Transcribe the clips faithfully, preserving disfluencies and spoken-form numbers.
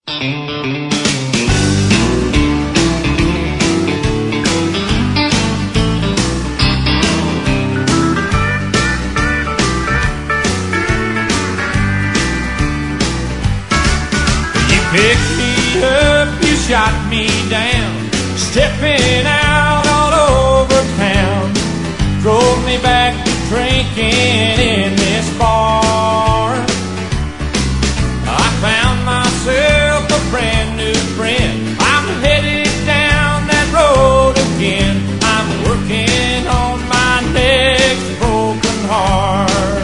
Picked me up, you shot me down, stepping out all over town. Drove me back to drinking in this bar. I found myself a brand new friend. I'm headed down that road again. I'm working on my next broken heart.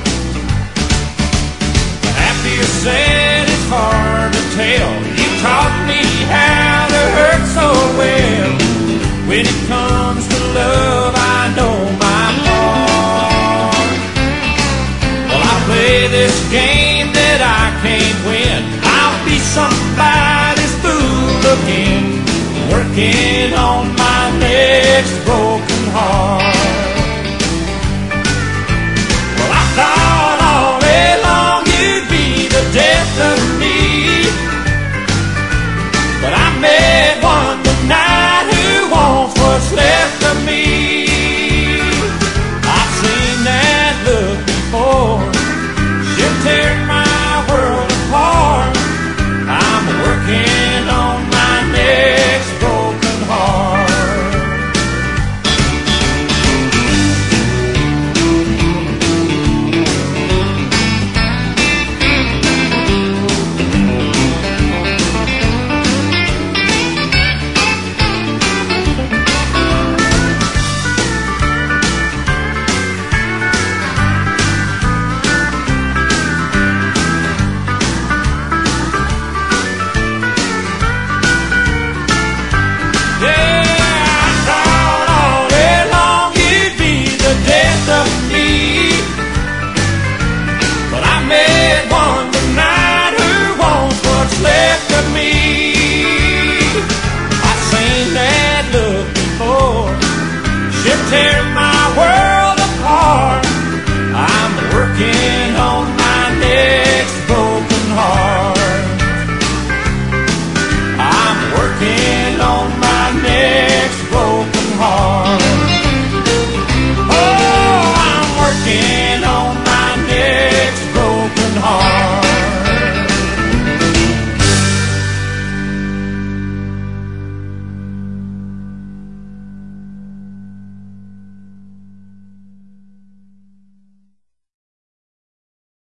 Happy or sad, it's hard to tell. You taught me how to hurt so well. When it comes to love, I know my part. Well, I play this game that I can't win. I'll be somebody's fool again, working on my next broken heart.